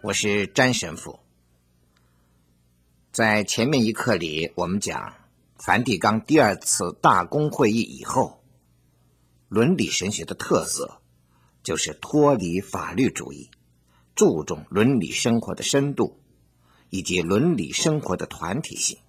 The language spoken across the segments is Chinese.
我是詹神父。在前面一课里，我们讲梵蒂冈第二次大公会议以后，伦理神学的特色就是脱离法律主义，注重伦理生活的深度以及伦理生活的团体性。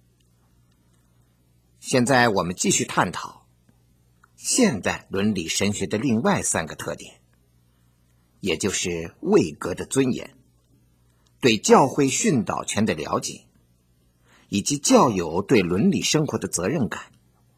现在我们继续探讨现代伦理神学的另外三个特点，也就是位格的尊严、对教会训导权的了解，以及教友对伦理生活的责任感。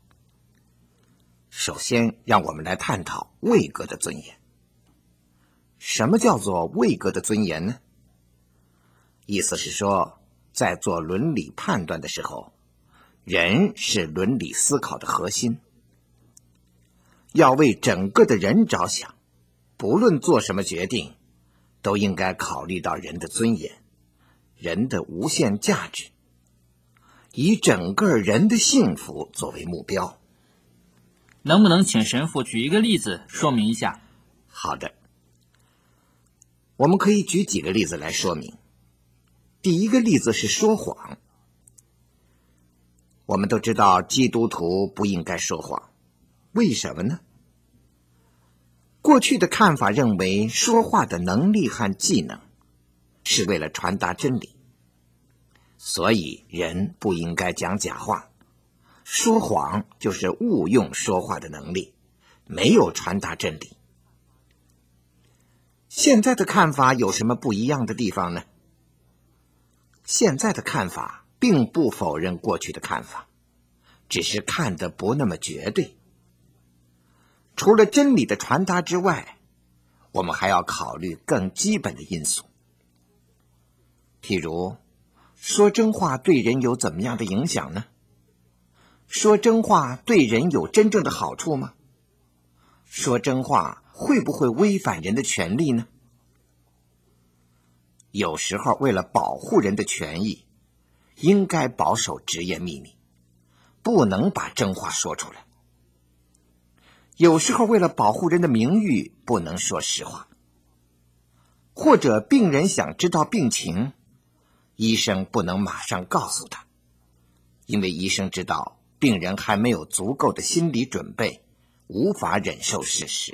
首先，让我们来探讨位格的尊严。什么叫做位格的尊严呢？意思是说，在做伦理判断的时候，人是伦理思考的核心，要为整个的人着想，不论做什么决定，都应该考虑到人的尊严、人的无限价值，以整个人的幸福作为目标。 能不能请神父举一个例子说明一下？ 好的，我们可以举几个例子来说明。第一个例子是说谎。我们都知道基督徒不应该说谎，为什么呢？过去的看法认为，说话的能力和技能是为了传达真理，所以人不应该讲假话。说谎就是误用说话的能力，没有传达真理。现在的看法有什么不一样的地方呢？现在的看法并不否认过去的看法，只是看得不那么绝对。除了真理的传达之外，我们还要考虑更基本的因素。譬如，说真话对人有怎么样的影响呢？说真话对人有真正的好处吗？说真话会不会违反人的权利呢？有时候为了保护人的权益，应该保守职业秘密，不能把真话说出来。有时候为了保护人的名誉，不能说实话。或者病人想知道病情，医生不能马上告诉他，因为医生知道病人还没有足够的心理准备，无法忍受事实。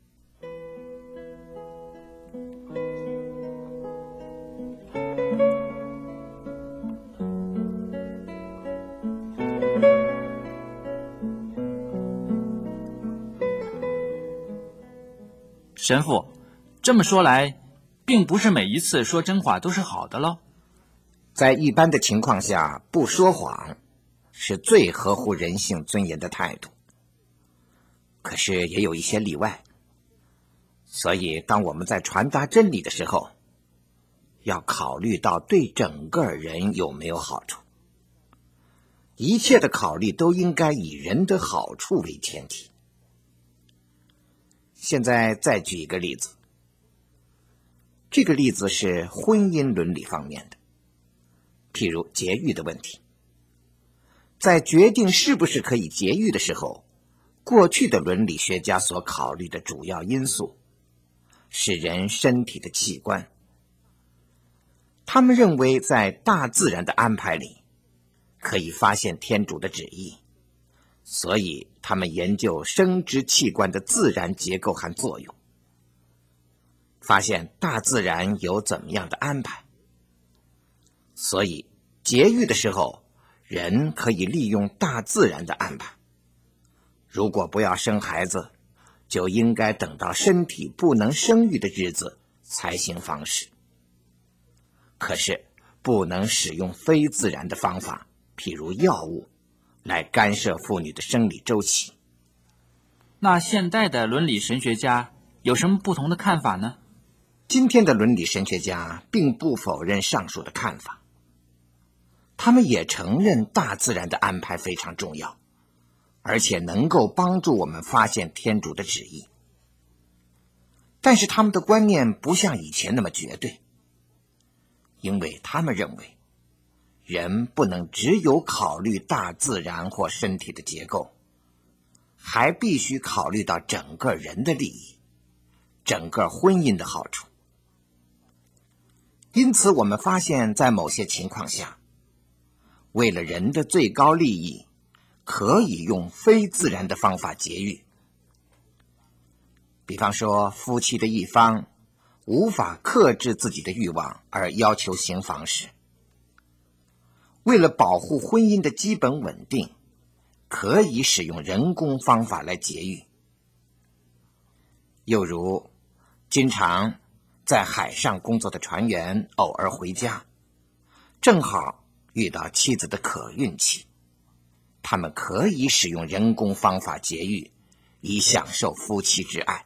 神父，这么说来，并不是每一次说真话都是好的咯。 在一般的情况下，不说谎是最合乎人性尊严的态度。可是也有一些例外，所以当我们在传达真理的时候，要考虑到对整个人有没有好处。一切的考虑都应该以人的好处为前提。现在再举一个例子，这个例子是婚姻伦理方面的，譬如节育的问题。在决定是不是可以节育的时候，过去的伦理学家所考虑的主要因素是人身体的器官。他们认为在大自然的安排里可以发现天主的旨意，所以他们研究生殖器官的自然结构和作用，发现大自然有怎么样的安排。所以节育的时候，人可以利用大自然的安排。如果不要生孩子，就应该等到身体不能生育的日子才行方式。可是不能使用非自然的方法，譬如药物，来干涉妇女的生理周期。 那现代的伦理神学家有什么不同的看法呢？ 今天的伦理神学家并不否认上述的看法，他们也承认大自然的安排非常重要，而且能够帮助我们发现天主的旨意。但是他们的观念不像以前那么绝对，因为他们认为人不能只有考虑大自然或身体的结构，还必须考虑到整个人的利益，整个婚姻的好处。 因此我们发现在某些情况下，为了人的最高利益，可以用非自然的方法节育。比方说，夫妻的一方无法克制自己的欲望而要求行房时，为了保护婚姻的基本稳定，可以使用人工方法来节育。又如经常在海上工作的船员偶尔回家，正好遇到妻子的可孕期，他们可以使用人工方法节育，以享受夫妻之爱。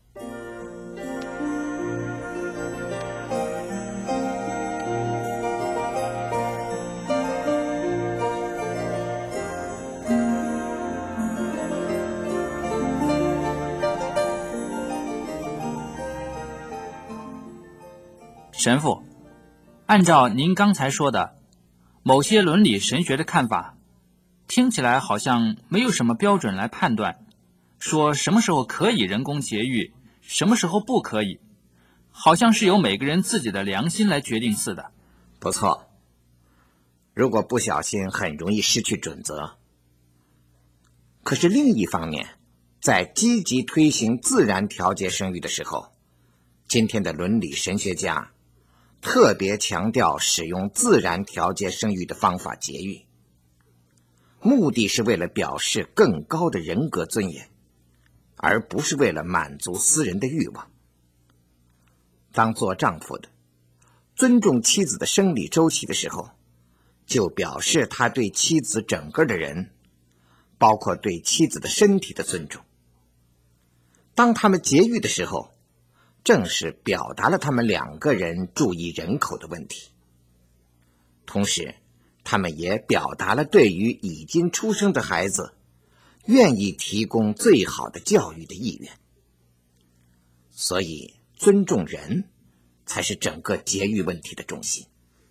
神父，按照您刚才说的，某些伦理神学的看法，听起来好像没有什么标准来判断，说什么时候可以人工节育，什么时候不可以，好像是由每个人自己的良心来决定似的。 不错，如果不小心，很容易失去准则。可是另一方面，在积极推行自然调节生育的时候，今天的伦理神学家特别强调使用自然调节生育的方法节育，目的是为了表示更高的人格尊严，而不是为了满足私人的欲望。当做丈夫的尊重妻子的生理周期的时候，就表示他对妻子整个的人，包括对妻子的身体的尊重。当他们节育的时候，正是表达了他们两个人注意人口的问题，同时他们也表达了对于已经出生的孩子愿意提供最好的教育的意愿。所以尊重人才是整个节育问题的中心。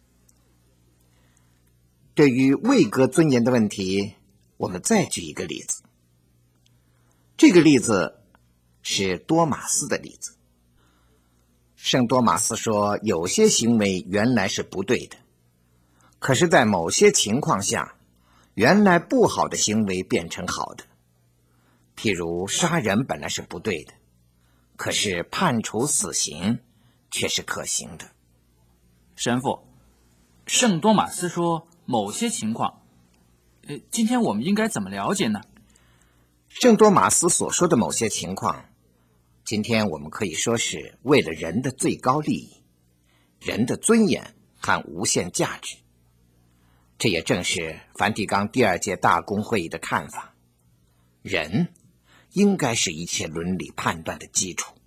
对于位格尊严的问题，我们再举一个例子。这个例子是多马斯的例子。圣多马斯说，有些行为原来是不对的，可是在某些情况下，原来不好的行为变成好的。譬如杀人本来是不对的，可是判处死刑却是可行的。 神父，圣多马斯说某些情况，今天我们应该怎么了解呢？ 圣多马斯所说的某些情况，今天我们可以说是为了人的最高利益、人的尊严和无限价值。这也正是梵蒂冈第2届大公会议的看法，人应该是一切伦理判断的基础。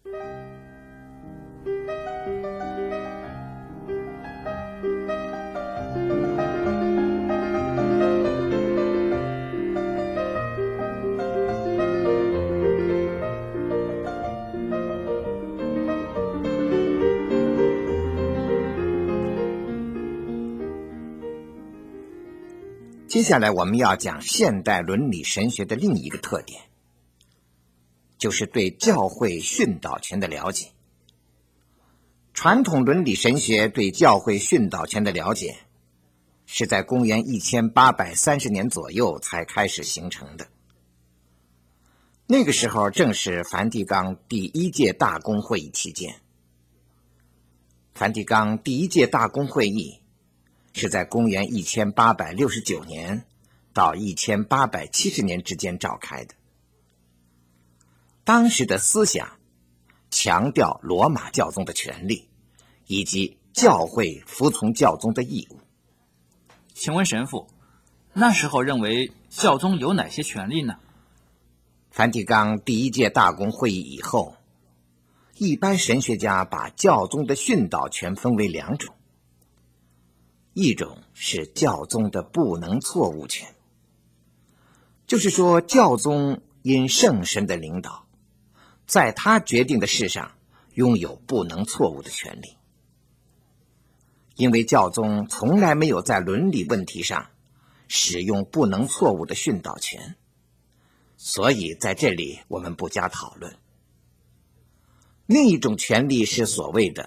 接下来我们要讲现代伦理神学的另一个特点，就是对教会训导权的了解。传统伦理神学对教会训导权的了解是在公元1830年左右才开始形成的。那个时候正是梵蒂冈第1届大公会议期间。梵蒂冈第1届大公会议是在公元1869年到1870年之间召开的。当时的思想强调罗马教宗的权利，以及教会服从教宗的义务。 请问神父，那时候认为教宗有哪些权利呢？ 梵蒂冈第1届大公会议以后，一般神学家把教宗的训导权分为2种。一种是教宗的不能错误权，就是说教宗因圣神的领导，在他决定的事上拥有不能错误的权利。因为教宗从来没有在伦理问题上使用不能错误的训导权，所以在这里我们不加讨论。另一种权利是所谓的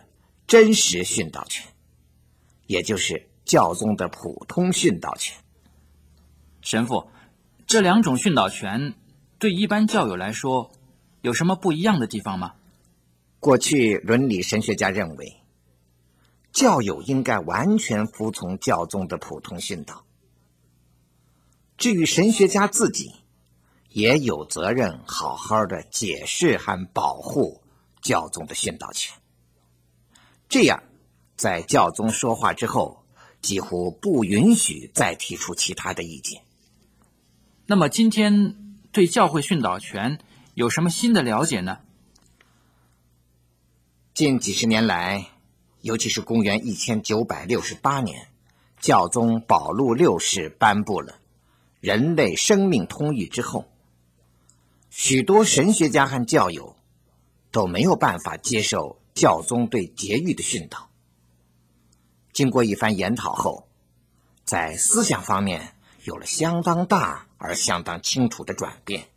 真实训导权，也就是教宗的普通训导权。 神父，这两种训导权对一般教友来说有什么不一样的地方吗？ 过去伦理神学家认为，教友应该完全服从教宗的普通训导。至于神学家自己，也有责任好好的解释和保护教宗的训导权。这样，在教宗说话之后，几乎不允许再提出其他的意见。 那么今天对教会训导权有什么新的了解呢？ 近几十年来，尤其是公元1968年，教宗保禄六世颁布了人类生命通谕之后，许多神学家和教友都没有办法接受教宗对节育的训导。经过一番研讨后，在思想方面有了相当大而相当清楚的转变。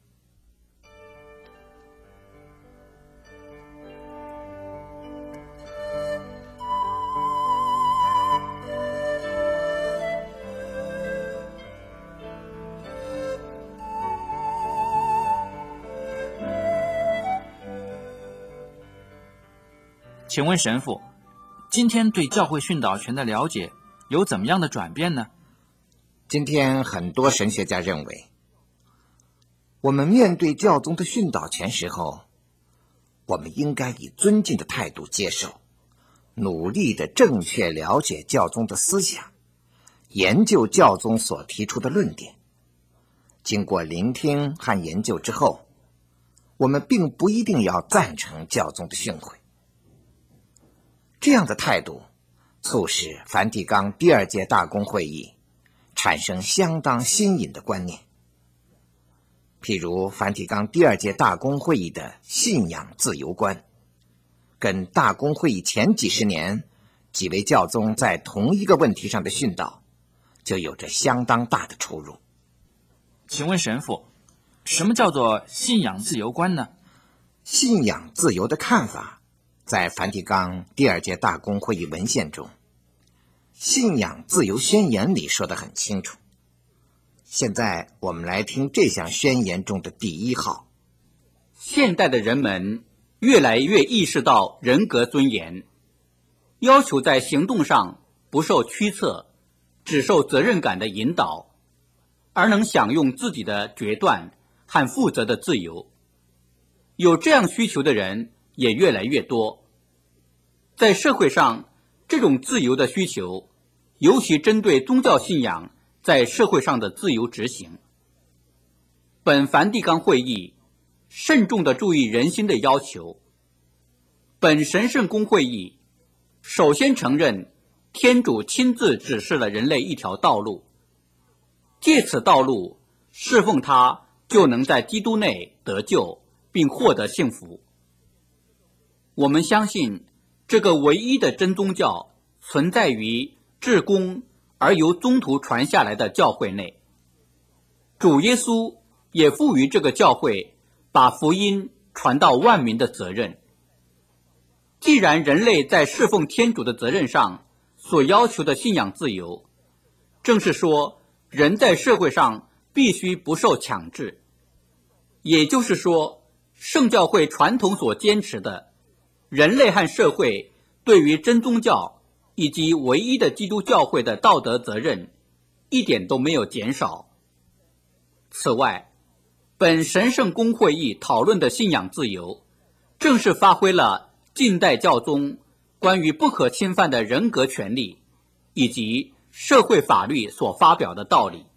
请问神父，今天对教会训导权的了解有怎么样的转变呢？ 今天很多神学家认为，我们面对教宗的训导权时候，我们应该以尊敬的态度接受，努力的正确了解教宗的思想，研究教宗所提出的论点。经过聆听和研究之后，我们并不一定要赞成教宗的训诲。这样的态度促使梵蒂冈第二届大公会议产生相当新颖的观念。譬如梵蒂冈第二届大公会议的信仰自由观，跟大公会议前几十年几位教宗在同一个问题上的训导就有着相当大的出入。 请问神父，什么叫做信仰自由观呢？ 信仰自由的看法在梵蒂冈第二届大公会议文献中，信仰自由宣言里说得很清楚。现在我们来听这项宣言中的第1号。 现代的人们越来越意识到人格尊严，要求在行动上不受驱策，只受责任感的引导，而能享用自己的决断和负责的自由。有这样需求的人也越来越多。在社会上，这种自由的需求，尤其针对宗教信仰在社会上的自由执行。本梵蒂冈会议慎重地注意人心的要求。本神圣公会议首先承认天主亲自指示了人类一条道路，借此道路侍奉他，就能在基督内得救并获得幸福。我们相信这个唯一的真宗教存在于至公而由宗徒传下来的教会内。主耶稣也赋予这个教会把福音传到万民的责任。既然人类在侍奉天主的责任上所要求的信仰自由，正是说人在社会上必须不受强制。也就是说，圣教会传统所坚持的人类和社会对于真宗教以及唯一的基督教会的道德责任一点都没有减少。此外，本神圣公会议讨论的信仰自由，正是发挥了近代教宗关于不可侵犯的人格权利以及社会法律所发表的道理。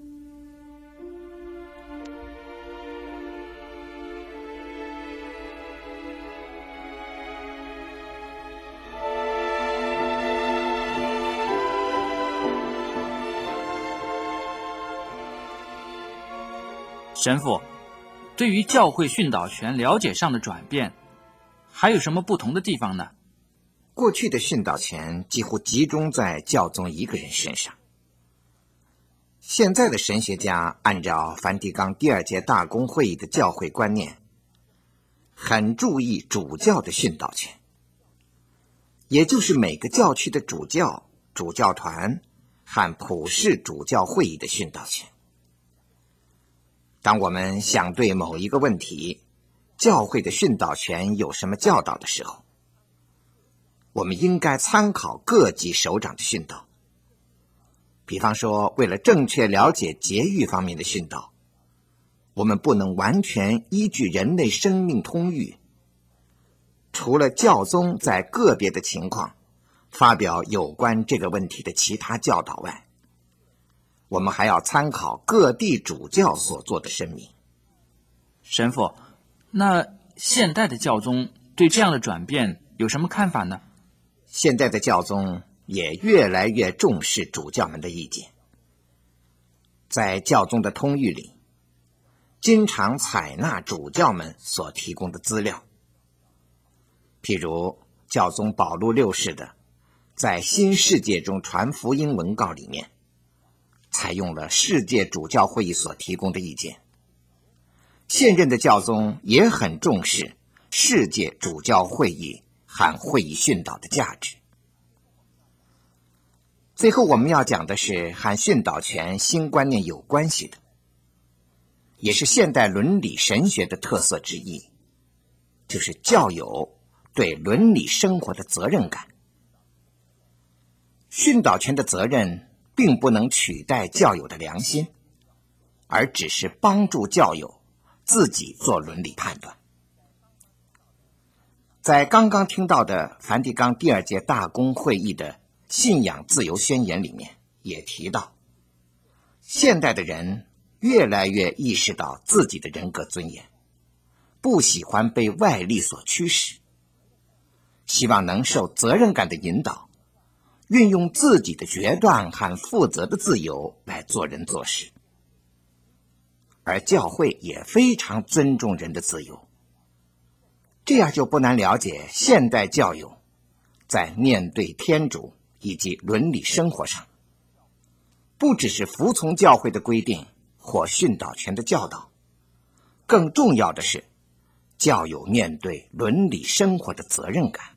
神父，对于教会训导权了解上的转变，还有什么不同的地方呢？ 过去的训导权几乎集中在教宗一个人身上，现在的神学家按照梵蒂冈第二届大公会议的教会观念，很注意主教的训导权。 也就是每个教区的主教、主教团和普世主教会议的训导权。当我们想对某一个问题，教会的训导权有什么教导的时候，我们应该参考各级首长的训导。比方说，为了正确了解节育方面的训导，我们不能完全依据人类生命通谕。除了教宗在个别的情况发表有关这个问题的其他教导外，我们还要参考各地主教所做的声明。 神父，那现代的教宗对这样的转变有什么看法呢？ 现在的教宗也越来越重视主教们的意见，在教宗的通谕里，经常采纳主教们所提供的资料。譬如教宗保禄六世的在新世界中传福音文告里面，采用了世界主教会议所提供的意见。现任的教宗也很重视世界主教会议和会议训导的价值。最后我们要讲的是和训导权新观念有关系的，也是现代伦理神学的特色之一，就是教友对伦理生活的责任感。训导权的责任并不能取代教友的良心，而只是帮助教友自己做伦理判断。在刚刚听到的梵蒂冈第二届大公会议的信仰自由宣言里面也提到，现代的人越来越意识到自己的人格尊严，不喜欢被外力所驱使，希望能受责任感的引导，运用自己的决断和负责的自由来做人做事。而教会也非常尊重人的自由，这样就不难了解现代教友在面对天主以及伦理生活上，不只是服从教会的规定或训导权的教导，更重要的是教友面对伦理生活的责任感。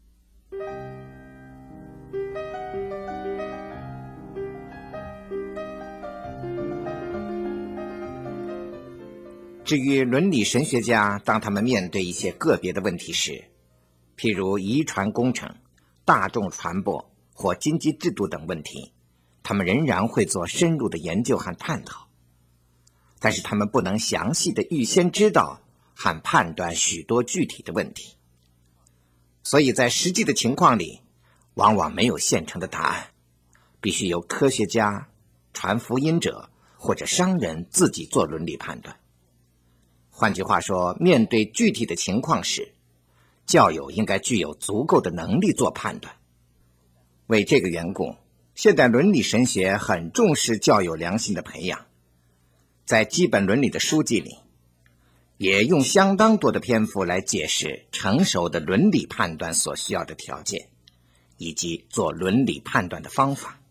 至于伦理神学家，当他们面对一些个别的问题时，譬如遗传工程、大众传播或经济制度等问题，他们仍然会做深入的研究和探讨，但是他们不能详细的预先知道和判断许多具体的问题，所以在实际的情况里，往往没有现成的答案，必须由科学家、传福音者或者商人自己做伦理判断。换句话说，面对具体的情况时，教友应该具有足够的能力做判断。为这个缘故，现代伦理神学很重视教友良心的培养，在基本伦理的书籍里，也用相当多的篇幅来解释成熟的伦理判断所需要的条件，以及做伦理判断的方法。